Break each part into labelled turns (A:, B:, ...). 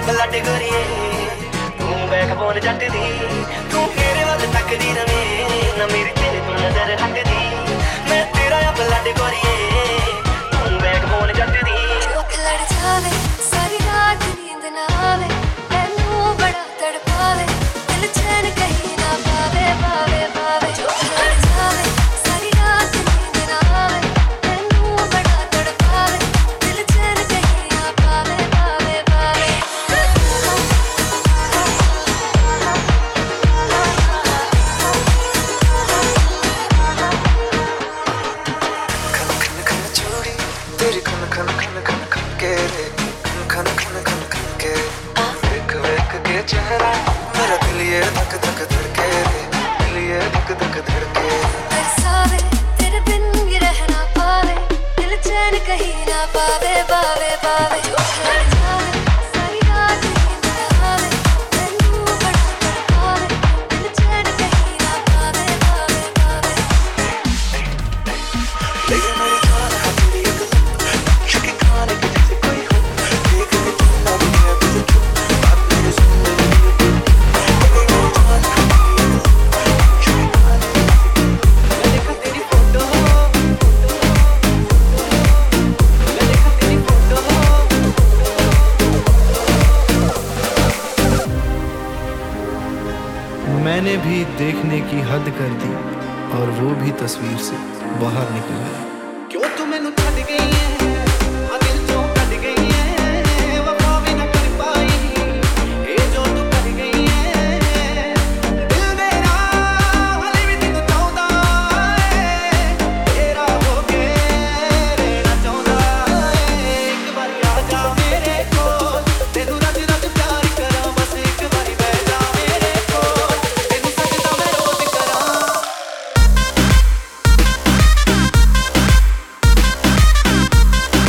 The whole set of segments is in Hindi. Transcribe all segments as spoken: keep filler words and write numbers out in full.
A: ब्लड गोरिए तू बैकबोन जट दी तू मेरे वल तकदी रवे ना मेरी तेरे तो नजर हटदी मैं तेरा या ब्लड गोरिए तू बैकबोन जट दी
B: अख लड़ जावे सारी रात नींद ना आवे मैनू बड़ा तड़पावे दिल चैन कहीं ना पावे पावे पावे अख लड़ जावे सारी रात नींद ना आवे मैनू बड़ा तड़पावे दिल चैन कहीं ना पावे पावे पावे
C: तेरी खन खन खन खन खन के रे खन खन खन खन के देख देख के चेहरा मेरा दिल ये धक धक धड़के रे दिल ये धक धक धड़के
B: तरसावे तेरे बिन ये रह ना पावे दिल चैन कहीं ना पावे पावे पावे लड़ जावे सारी रात नींद ना आवे मैनू बड़ा तड़पावे दिल चैन कहीं ना पावे पावे पावे
C: लेकिन मेरी जान है तेरी एक लत शकी खाने की जैसे कोई हो देख के तू ना दुनिया तुझे क्यों बात मेरी सुन लेकिन मेरी जान है तेरी एक लत शकी खाने की
A: मैं देखा तेरी फोटो मैं देखा तेरी फोटो
D: मैंने भी देखने की हद कर दी और वो भी तस्वीर से बाहर निकल आया।
A: क्यों तू मैनू छड्ड गई है आ दिल चों कट गई है वफा भी ना कर पाई ये जो तू कर गई है दिल मेरा हाले भी तेनू चाहुंदा है तेरा हो के रहना चाहुंदा है एक बारी आ जा मेरे कोल तेनू रज रज प्यार करां बस एक बारी बैठ जा मेरे कोल तेनू सजदा मैं रोज करां
B: अख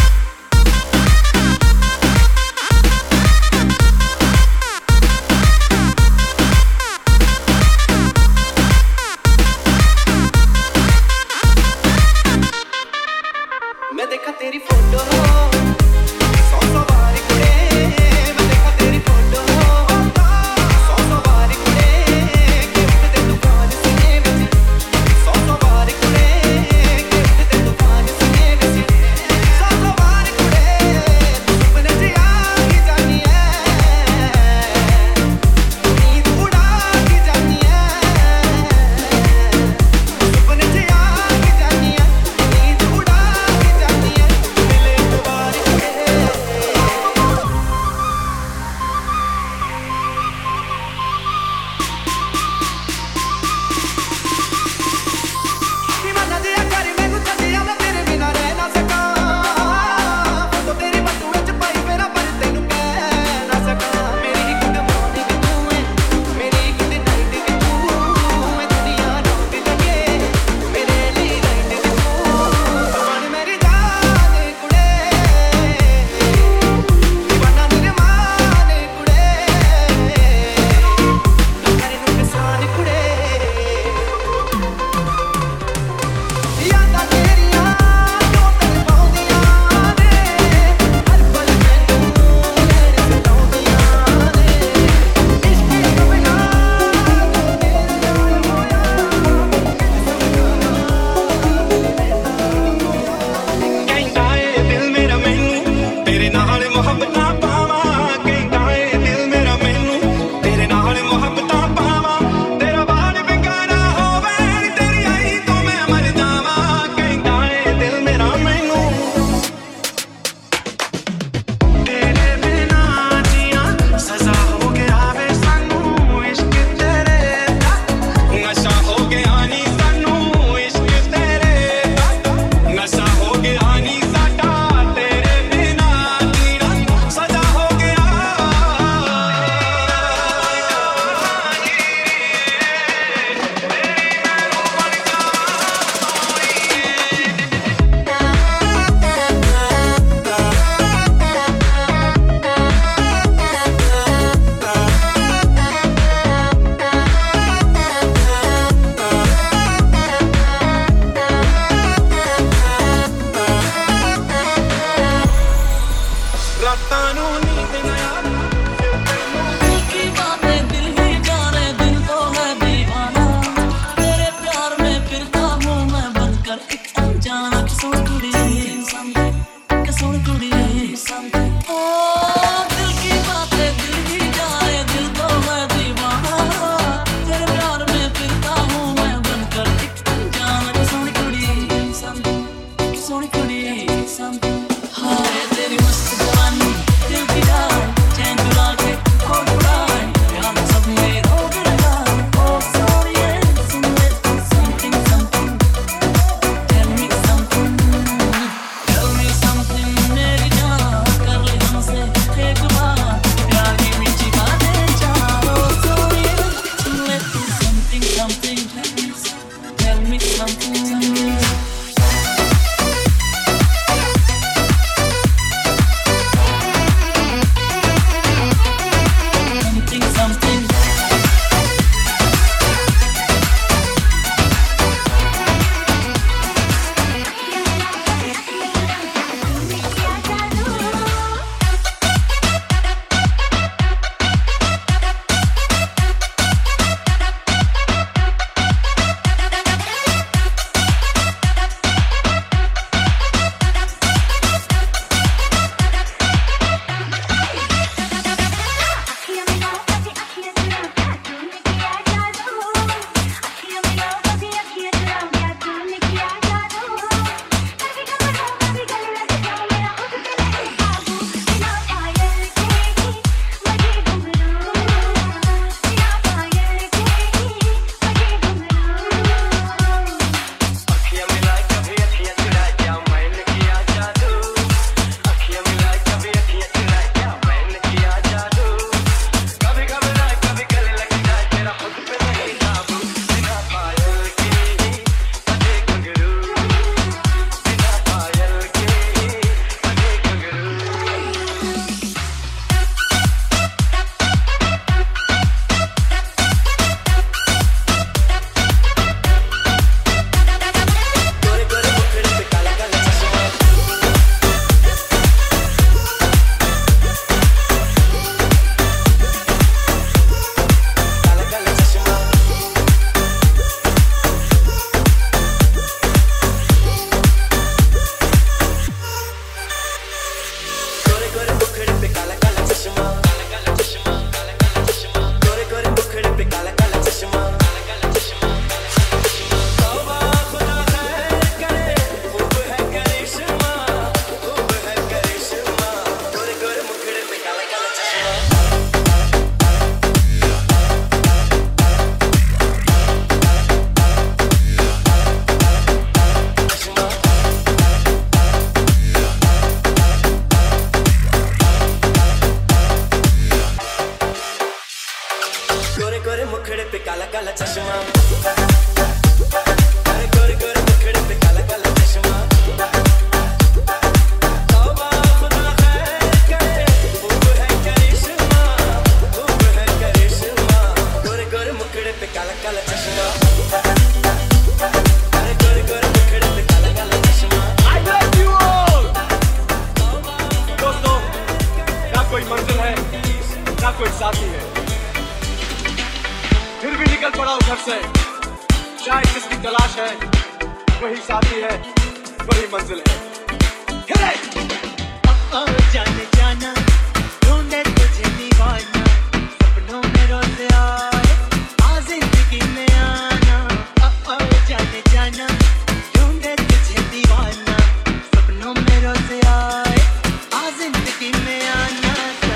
E: आशिक है, वही साथी है, वही मंजिल है। Hit it!
C: ओ जाने जाना ढूंढे तुझे दीवाना, सपनों में रोज आए आ जिंदगी में आना। ओ जाने जाना ढूंढे तुझे दीवाना, सपनों में रोज आए आ जिंदगी में आना।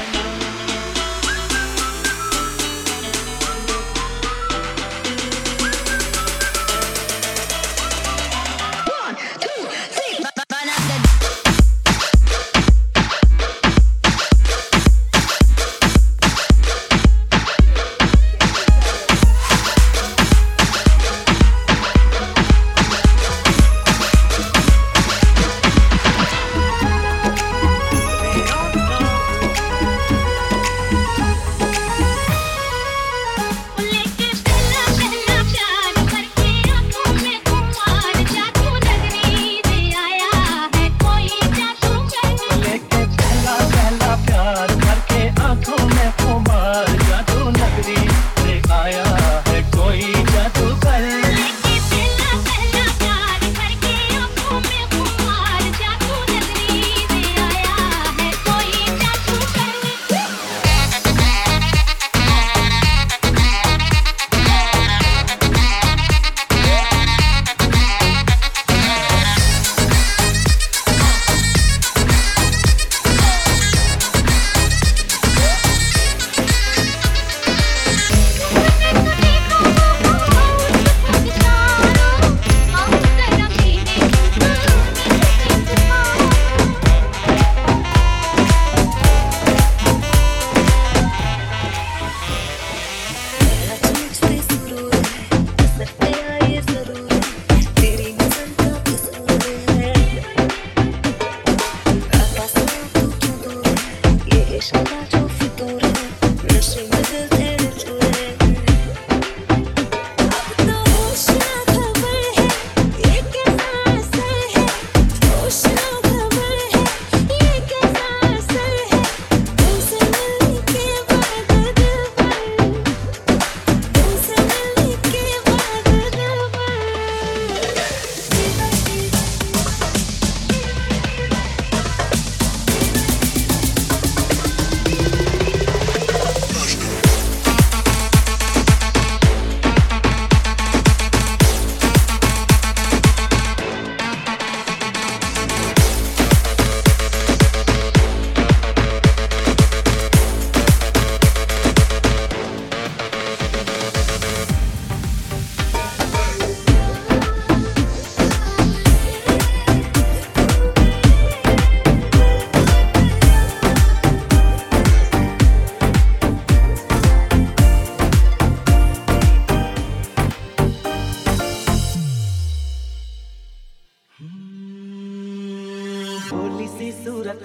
C: भोली सी सूरत,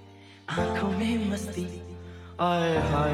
C: आंखों में मस्ती, आए हाय।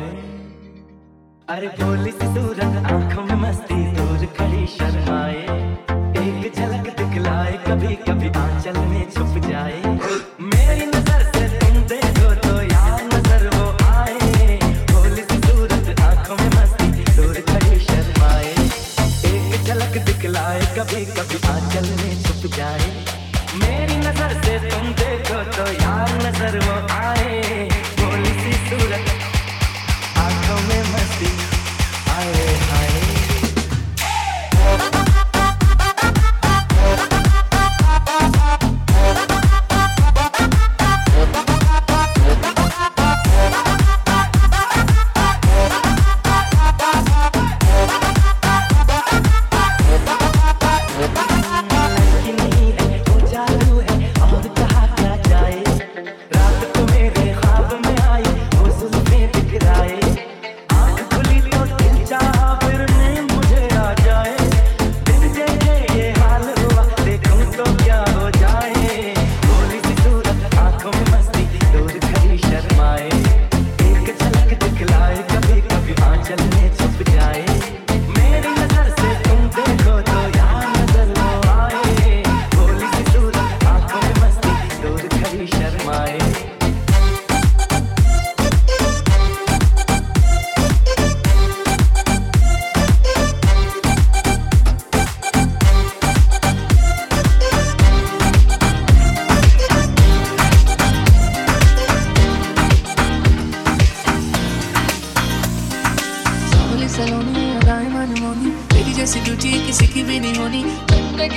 C: अरे भोली सी सूरत, आंखों में मस्ती, दूर खड़ी शर्माए, एक झलक दिखलाए, कभी कभी आंचल में छुप जाए। मेरी नजर से तुम देखो तो यार नजर वो आए। भोली सी सूरत, आंखों में मस्ती, दूर खड़ी शर्माए, एक झलक दिखलाए, कभी कभी आंचल में छुप जाए। मेरी नजर से तुम देखो तो यार नजर वो आए। भोली सी सूरत, आंखों में मस्ती, आए हाय। रात को मेरे ख्वाब में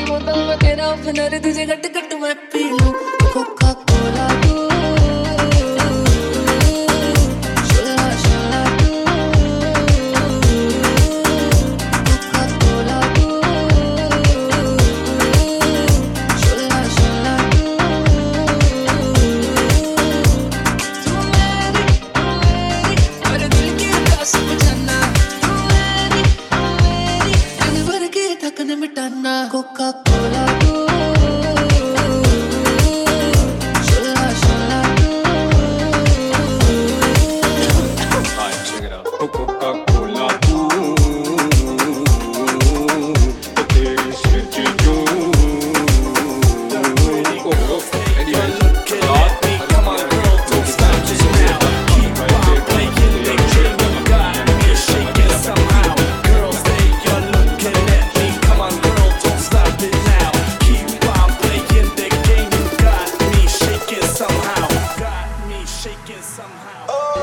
B: बोतल में तेरा ओपनर तुझे गट गट मैं पी लूं कोका कोला तू शुल्ला शुल्ला तू कोका कोला तू शुल्ला शुल्ला तू तू मेरी तू मेरी मेरे दिल की प्यास बुझाना तू मेरी तू मेरी दिन भर के थकन मिटाना कोका कोला तू शुल्ला शुल्ला तू
E: Alright, check it out. Coca-Cola, tu. तेरी स्केच जो. Oh, anyways, God, come on, girl, don't stop just now. Keep on playing the game, you got me shaking somehow. Girls, they are looking at me. Come on, girl, don't stop it now. Keep on playing the game, you got me shaking somehow. Got me shaking somehow.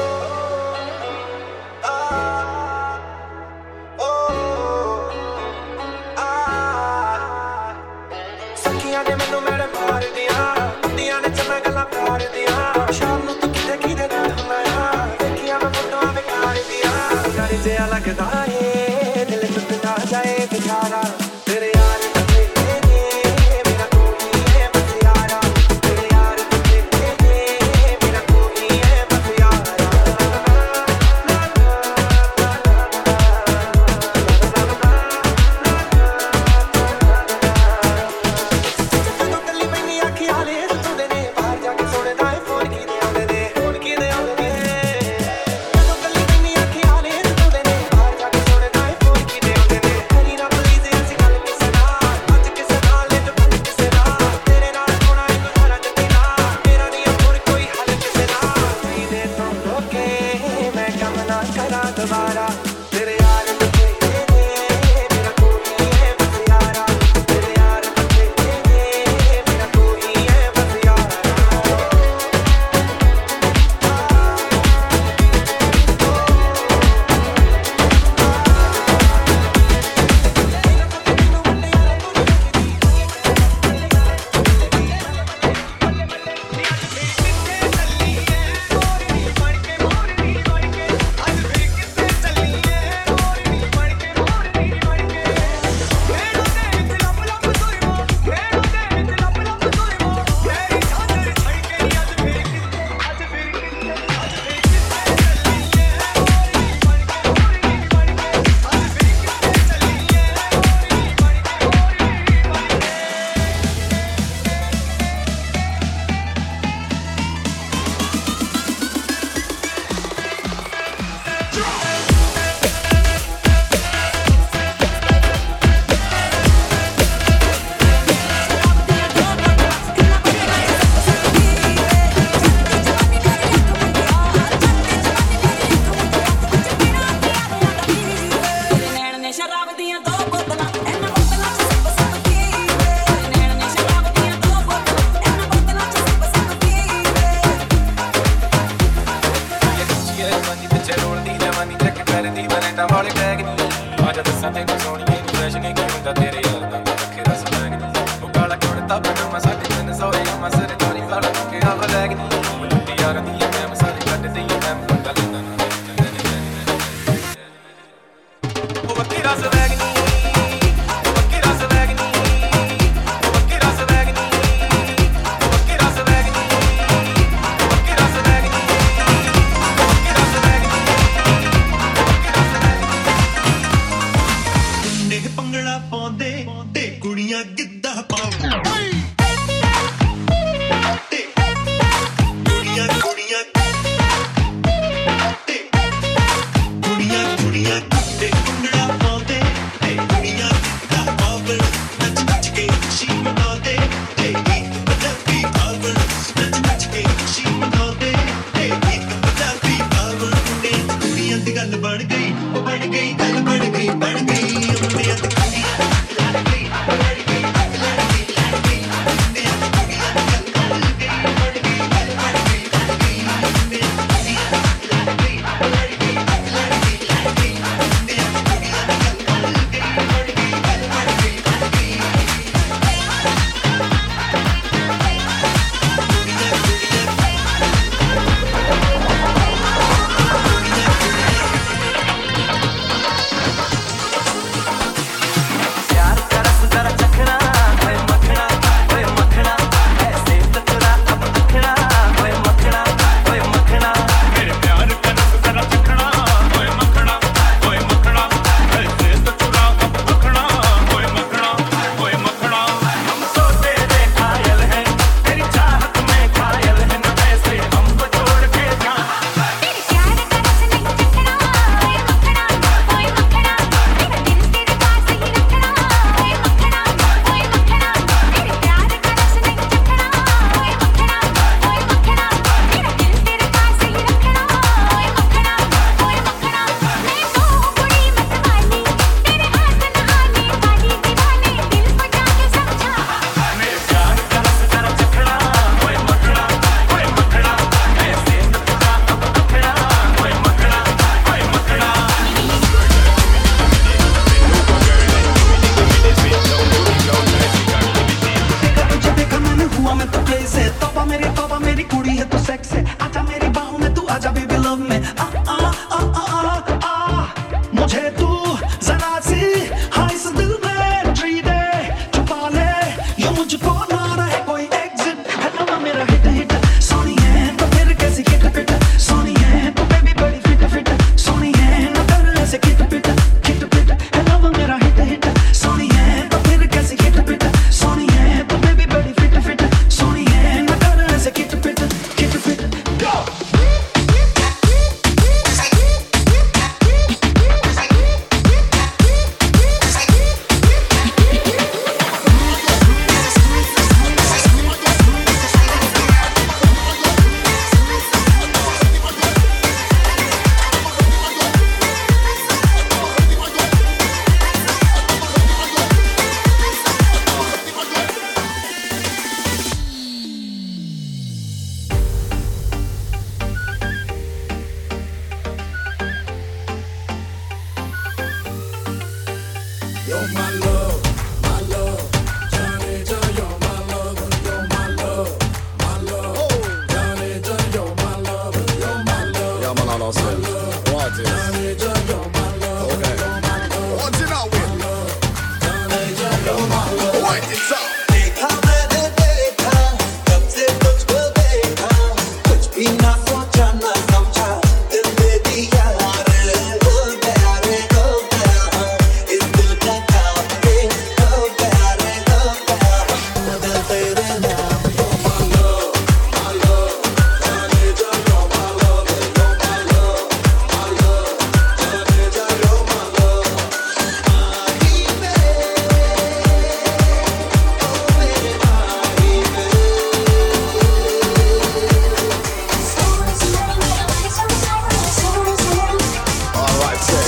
C: ਸਖੀਆਂ ਨੇ ਮੈਨੂੰ ਮੈਡਮ ਮਾਰਦੀਆਂ ਹੁੰਦੀਆਂ ਨੇ ਚੰਨਾ ਗੱਲਾਂ ਪਿਆਰ ਦੀਆਂ ਸ਼ਾਮ ਨੂੰ ਤੂੰ ਕਿਤੇ ਕਿਤੇ ਨਾਲ ਹੁੰਦਾ ਆ ਦੇਖੀਆਂ ਮੈਂ ਫੋਟੋਆਂ ਵਿਕਾਰ ਦੀਆਂ ਯਾਰ ਜਿਹਾ ਲੱਗਦਾ ਏ ਦਿਲ ਟੁੱਟ ਨਾ ਜਾਏ ਵਿਚਾਰਾ ਤੇਰੇ ਯਾਰ ਨੇ ਮੇਰਾ ਕੋਈ ਹੈ ਬਸ ਯਾਰਾ ਤੇਰੇ ਯਾਰ ਨੇ ਮੇਰਾ ਕੋਈ ਹੈ ਬਸ ਯਾਰਾ ਜਦੋਂ ਕੱਲੀ ਮੈਨੀ ਆਖੀ ਹਾਲੇ ਸੁਣਦੇ ਨੇ ਬਾਹਰ ਜਾ ਕੇ ਸੁਣਦਾ ਏ ਫੋਨ ਕਿਹਦੇ ਆਉਂਦੇ ਨੇ ਫੋਨ ਕਿਹਦੇ ਆਉਂਦੇ ਨੇ ਜਦੋਂ ਕੱਲੀ ਮੈਨੀ ਆਖੀ ਹਾਲੇ ਸੁਣਦੇ ਨੇ ਬਾਹਰ ਜਾ ਕੇ ਸੁਣਦਾ ਏ ਫੋਨ ਕਿਹਦੇ ਆਉਂਦੇ ਨੇ ਕਰੀ ਨਾ ਪਲੀਜ਼ ਅਸੀਂ ਗੱਲ ਕਿਸੇ ਨਾਲ ਅੱਜ ਕਿਸੇ ਨਾਲ ਲੈ ਜੋ ਕੱਲ ਕਿਸੇ ਨਾਲ ਤੇਰੇ ਨਾਲ ਹੋਣਾ ਏ ਗੁਜ਼ਾਰਾ ਜੱਟੀ ਨਾਲ ਮੇਰਾ ਨਹੀਂ ਹੋਰ ਕੋਈ ਹੱਲ ਕਿਸੇ ਨਾਲ ਦੇ ਤੋਂ ਰੋਕੇ ਮੈਂ ਕੰਮ ਨਾ ਕਰਾਂ ਦੁਬਾਰਾ ਤੇਰੇ ਯਾਰ ਨੇ ਮੇਰਾ ਕੋਈ ਹੈ ਬਸ ਯਾਰਾ ਤੇਰੇ ਯਾਰ ਨੇ ਮੇਰਾ ਕੋਈ ਹੈ ਬਸ ਯਾਰਾ
F: ਨੈਣ ਨੇ ਸ਼ਰਾਬ ਦੀਆਂ ਦੋ ਬੋਤਲਾਂ ਇਹਨਾਂ ਬੋਤਲਾਂ ਚ ਸਭ ਸਭ ਪੀ ਵੇ ਨੈਣ ਨੇ ਸ਼ਰਾਬ ਦੀਆਂ ਦੋ ਬੋਤਲਾਂ ਇਹਨਾਂ ਬੋਤਲਾਂ ਚ ਸਭ ਸਭ ਪੀ ਵੇ
C: ਇਹ ਕੁਛੀਏ ਮਨੀ ਵਿੱਚ ਰੋਲਦੀ ਜਵਾਨੀ ਚੱਕ ਕਰਦੀ ਬਰੇਟਾ ਵਾਲੇ ਟੈਗ ਨਹੀਂ ਆਜਾ ਦੱਸਾਂ ਤੈਨੂੰ ਸੋਹਣੀਏ ਨੂੰ ਫਰੈਸ਼ ਨਹੀਂ ਕੀ ਹੁੰਦਾ ਤੇਰੇ ਯਾਰ ਦਾ ਅੱਖੇ ਦਾ ਸਮੈਗ ਨਹੀਂ ਉਹ ਕਾਲਾ ਕੁੜਤਾ ਮੈਨੂੰ ਮੈਂ ਸਾਡੇ ਤਿੰਨ ਸੌ ਆ ਮੈਂ ਸਰਦਾਰੀ ਵਾਲਾ ਕਿ ਆ ਬਲੈਗ ਨਹੀਂ ਉਹ ਲੁੱਟੀ ਯਾਰ ਦੀ ਮੈਂ ਮਸਾਲੇ ਕੱਢਦੀ ਆ ਮੈਂ ਮੁੰਡਾ ਲੈਂਦਾ ਨਾ ਉਹ ਬੱਕੀ ਰਸ ਵੈਗ ਨਹੀਂ ਉਹ ਬੱਕੀ ਰਸ ਵੈਗ ਨਹੀਂ ਉਹ ਬੱਕੀ ਰਸ ਵੈਗ ਨਹੀਂ ਉਹ ਬੱਕੀ ਰਸ ਵੈਗ ਨਹੀਂ ਉਹ ਬੱਕੀ ਰਸ ਵੈਗ ਨਹੀਂ ਉਹ ਬੱਕੀ ਰਸ ਵੈਗ ਨਹੀਂ
G: ਮੁੰਡੇ ਭੰਗੜਾ ਪਾਉਂਦੇ ਤੇ ਕੁੜੀਆਂ ਗਿੱਧਾ ਪਾਉਂਦੀਆਂ ਤੇ ਕੁੜੀਆਂ ਕੁੜੀਆਂ ਤੇ ਕੁੜੀਆਂ ਕੁੜੀਆਂ ਤੇ ਭੰਗੜਾ ਪਾਉਂਦੇ ਤੇ ਕੁੜੀਆਂ ਗਿੱਧਾ ਪਾਉਂਦੇ ਨੱਚ ਨੱਚ ਕੇ ਖੁਸ਼ੀ ਮਨਾਉਂਦੇ ਤੇ ਗੀਤ ਪੰਜਾਬੀ ਪਾਵਨ ਨੱਚ ਨੱਚ ਕੇ ਖੁਸ਼ੀ ਮਨਾਉਂਦੇ ਤੇ ਗੀਤ ਪੰਜਾਬੀ ਪਾਵਨ ਮੁੰਡੇ ਕੁੜੀਆਂ ਦੀ ਗੱਲ ਬਣ ਗਈ ਉਹ ਬਣ ਗਈ ਗੱਲ ਬਣ ਗਈ ਬਣ ਗਈ ਮੁੰਡਿਆਂ ਦੀ ਕੁੜੀਆਂ ਲੜ ਗਈ ਲੜ ਗਈ ਲੜ ਗਈ ਲੜ ਗਈ
C: कुड़ी है तू सेक्स है आजा मेरी बाहों में तू आजा बेबी लव में आ आ आ आ आ आ मुझे तू जरा सी हाँ इस दिल में ट्री दे छुपा ले ये मुझको ना रहे कोई एग्जिट है ना मेरा हिट हिट सोनी है तो फिर कैसी किट पिट सोनी है तो बेबी बड़ी फिट फिट सोनी है ना कर ऐसे किट पिट किट पिट है ना मेरा हिट हिट सोनी है तो फिर कैसी किट पिट सोनी है तो बेबी बड़ी फिट फिट सोनी है ना कर ऐसे किट पिट किट पिट go
G: देखा मैंने देखा कब से तुझको देखा कुछ भी ना सोचा ना समझा दिल दे दिया रे हो गया रे हो गया इस दिल का काम रे हो गया रे हो गया दिल तेरे नाम यो my love my love जाने जा yo my love yo my love my love जाने जा yo my love I
E: Alright, say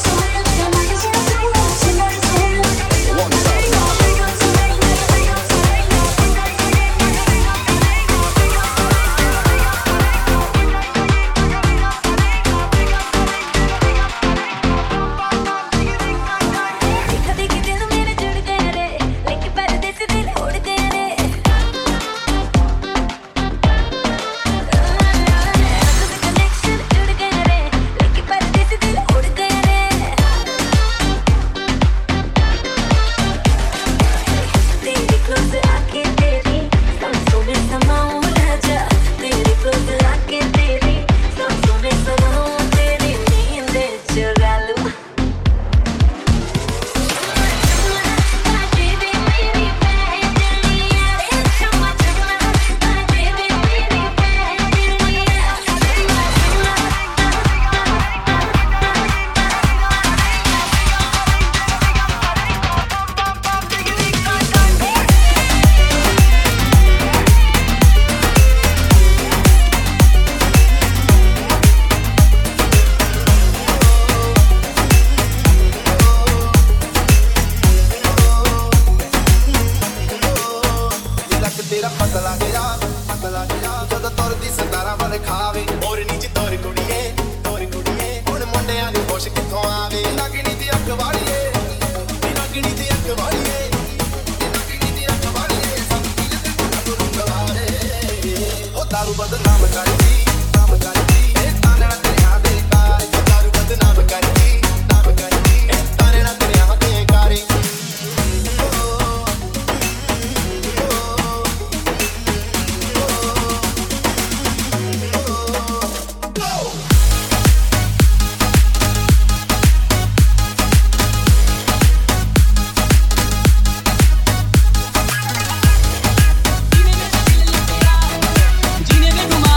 E: one time.
B: देखा देखी दिल मेरे जुड़ गए रे लेके पर्दे से दिल उड़ गए रे कनेक्शन जुड़ गए रे लेके पर्दे से दिल उड़ गए रे तेरी क्लोज आके तेरी सांसों में समाऊं राजा तेरी क्लोज आके तेरी सांसों में समाऊं तेरी नींद चुरा लूं
G: ਲੱਕ ਤੇਰਾ ਪਤਲਾ ਗਿਆ ਪਤਲਾ ਗਿਆ ਜਦੋਂ ਤੁਰਦੀ ਸਤਾਰਾ ਵਾਲੇ ਖਾਵੇ ਹੋਰ ਨੀਚ ਤੋਰ ਕੁੜੀਏ ਤੋਰ ਕੁੜੀਏ ਹੁਣ ਮੁੰਡਿਆਂ ਨੂੰ ਖੁਸ਼ ਕਿੱਥੋਂ ਆਵੇ ਲੱਗਣੀ ਦੀ ਅੱਖ ਵਾਲੀਏ ਲੱਗਣੀ ਦੀ ਅੱਖ ਵਾਲੀਏ ਲੱਗਣੀ ਦੀ ਅੱਖ ਵਾਲੀਏ ਸਭ ਪੀਲੇ ਤੇ ਤੁਰ ਗਵਾਰੇ ਉਹ ਦਾਰੂ ਬਦਨਾਮ ਕਰਦੀ ਨਾਮ ਕਰਦੀ ਇਹ ਤਾਨੇ ਨਾਲ ਤੇਰੇ ਹੱਥ ਦੇ ਕਾਰ ਦਾਰੂ ਬਦਨਾਮ ਕਰਦੀ ਨਾਮ ਕਰਦੀ ਇਹ ਤਾਨੇ ਨਾਲ ਤੇਰੇ ਹੱਥ ਦੇ ਕਾਰ
F: जीने में घुमा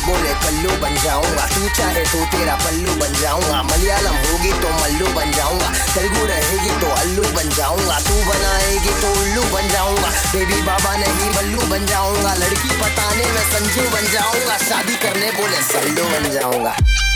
H: बोले कल्लू बन जाऊंगा, तू चाहे तो तेरा पल्लू बन जाऊंगा, मलयालम होगी तो मल्लू बन जाऊंगा, तेलुगु रहेगी तो अल्लू बन जाऊंगा, तू बनाएगी तो उल्लू बन जाऊंगा, बेबी बाबा नहीं बल्लू बन जाऊंगा, लड़की पटाने में संजू बन जाऊंगा, शादी करने बोले सल्लू बन जाऊंगा।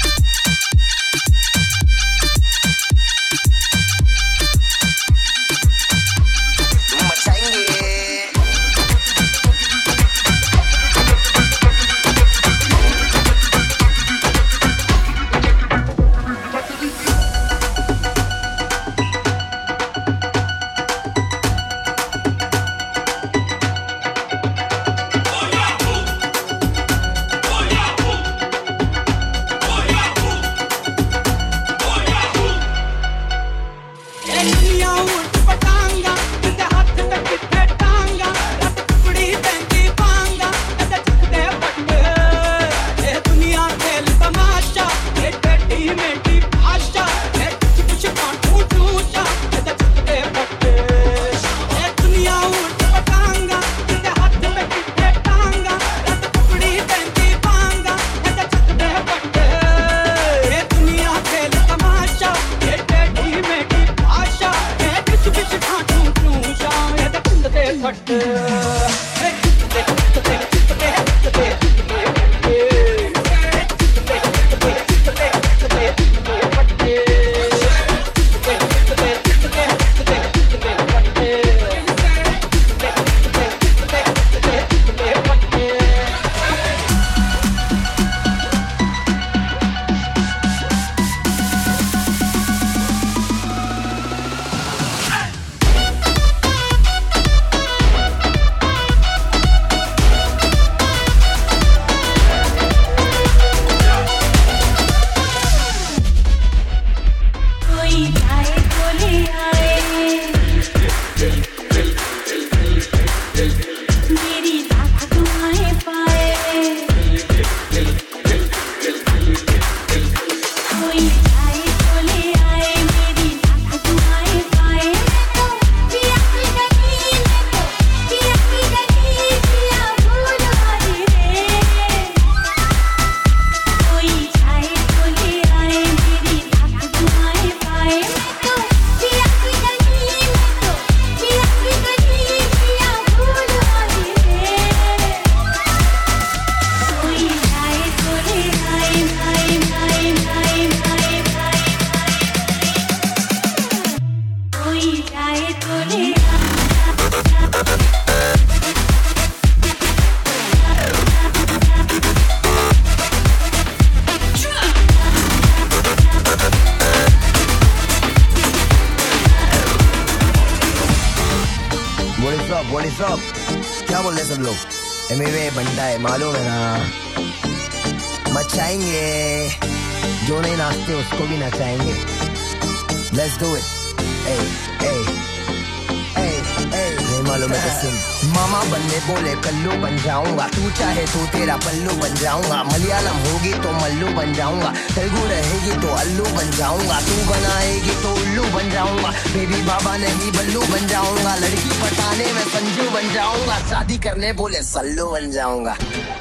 H: क्या बोल रहे सब लोग? एमवे बंटा है मालूम है ना, मचाएंगे जो नहीं नाचते उसको भी नचाएंगे। Let's do it. Hey, hey, hey, hey. नहीं मालूम है तो सुन। मामा बनने बोले कल्लू बन जाऊंगा, तू चाहे तो तेरा पल्लू बन जाऊंगा, मलयालम होगी तो मल्लू बन जाऊंगा, तेलुगु रहेगी तो अल्लू बन जाऊंगा, तू बनाएगी तो उल्लू बन जाऊंगा, बेबी बाबा नहीं बल्लू बन जाऊंगा, लड़की पटाने में संजू बन जाऊंगा, शादी करने बोले सल्लू बन जाऊंगा।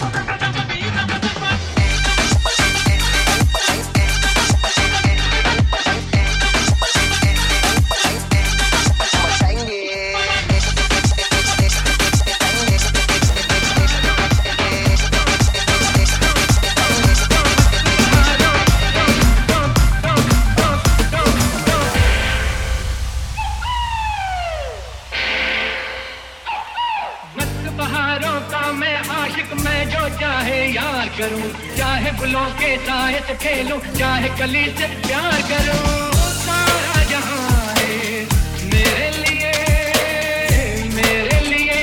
I: करूं चाहे बुलों के साए से खेलूं, चाहे कली से प्यार करूं, सारा जहां है मेरे लिए, मेरे लिए।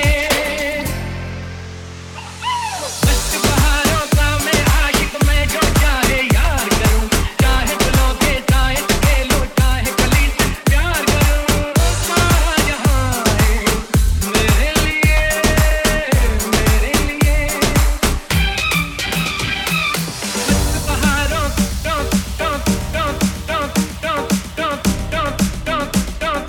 I: मस्त बहारों का मैं आशिक, मैं जो चाहे यार करूं, चाहे बुलों के साए से खेलूं, चाहे कली से प्यार करूं, सारा जहां है मेरे लिए, मेरे लिए। Don't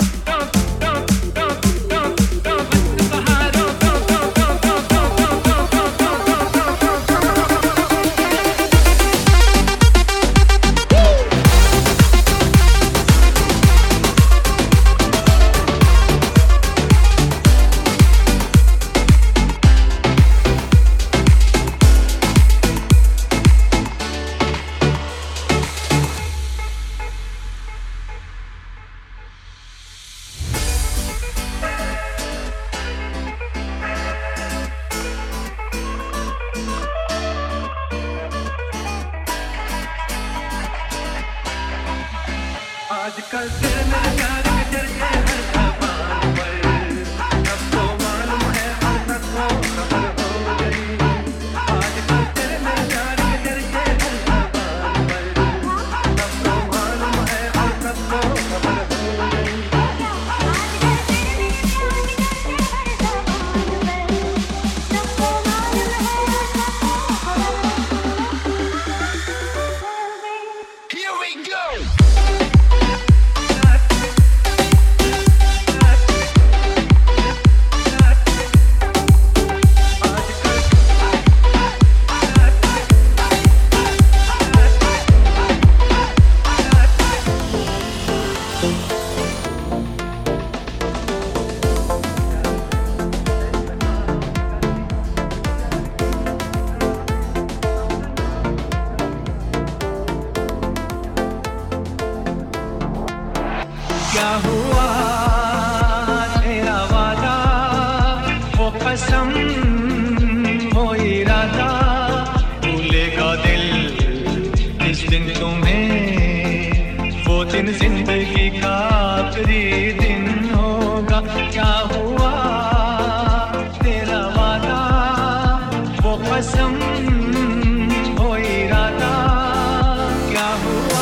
I: क्या हुआ तेरा वादा, वो कसम, वो इरादा, भूलेगा दिल जिस दिन तुम्हें, वो दिन जिंदगी का आखिरी दिन होगा। क्या हुआ तेरा वादा, वो कसम, वो इरादा, क्या हुआ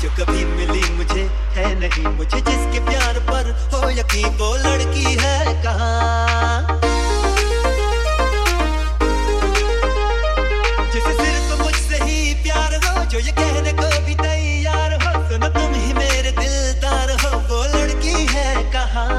C: जो कभी मिली मुझे है नहीं मुझे जिसके प्यार पर हो यकीन वो लड़की है कहाँ जिसे सिर्फ मुझसे ही प्यार हो जो ये कहने को भी तैयार हो सुनो तुम ही मेरे दिलदार हो वो लड़की है कहाँ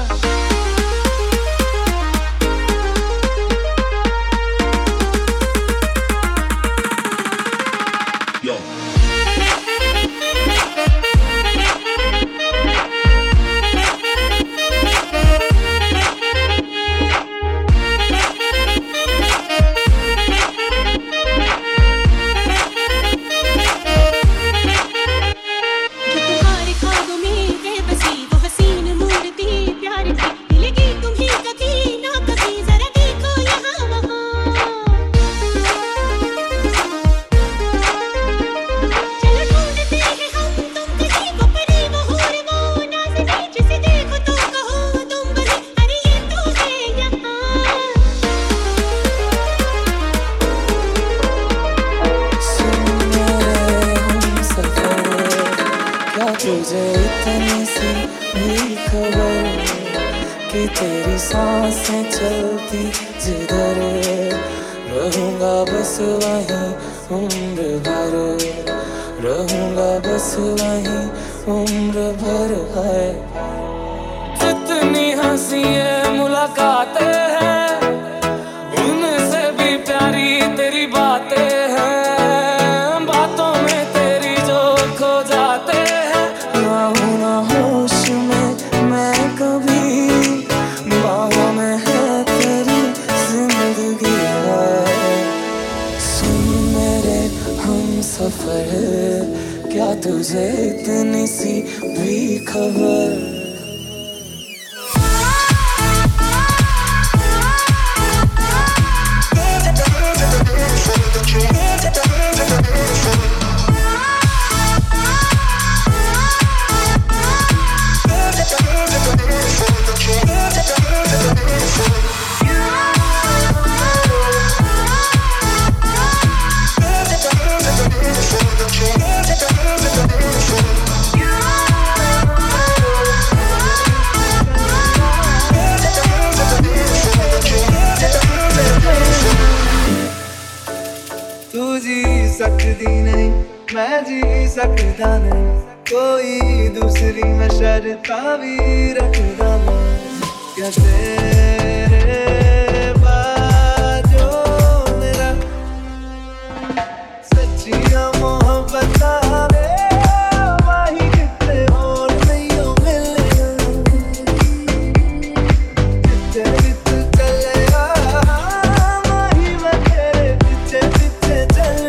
J: तुझे इतनी सी भी खबर कि तेरी सांसें चलती जिधर रहूंगा बस वहीं उम्र भर रहूंगा बस वहीं उम्र भर है जितनी हंसी है मुलाकातें हैं उनसे भी प्यारी तेरी बातें हैं बातों में तेरी जो खो जाते सफर क्या तुझे इतनी सी भी खबर
D: सकती नहीं मैं जी सकता नहीं कोई दूसरी मैं शर्ता भी रखता नहीं क्या तेरे बाजो मेरा सच्चिया मोहब्बत आवे वही कितने और नहीं हो मिले जितने तू चलेगा वही मैं तेरे पीछे पीछे चल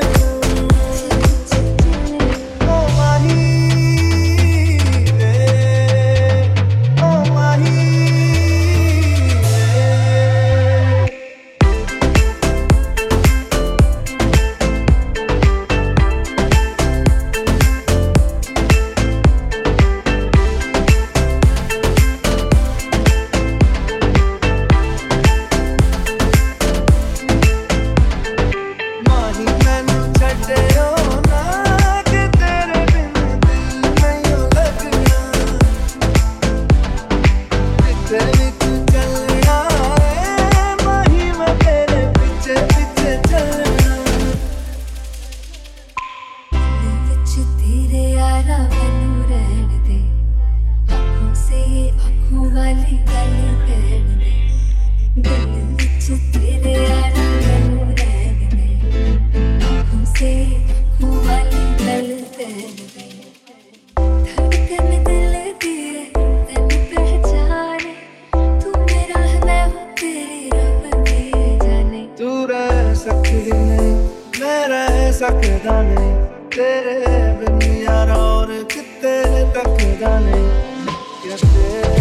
D: सकता नहीं तेरे बिन यार और कितने तक जाने क्या तेरे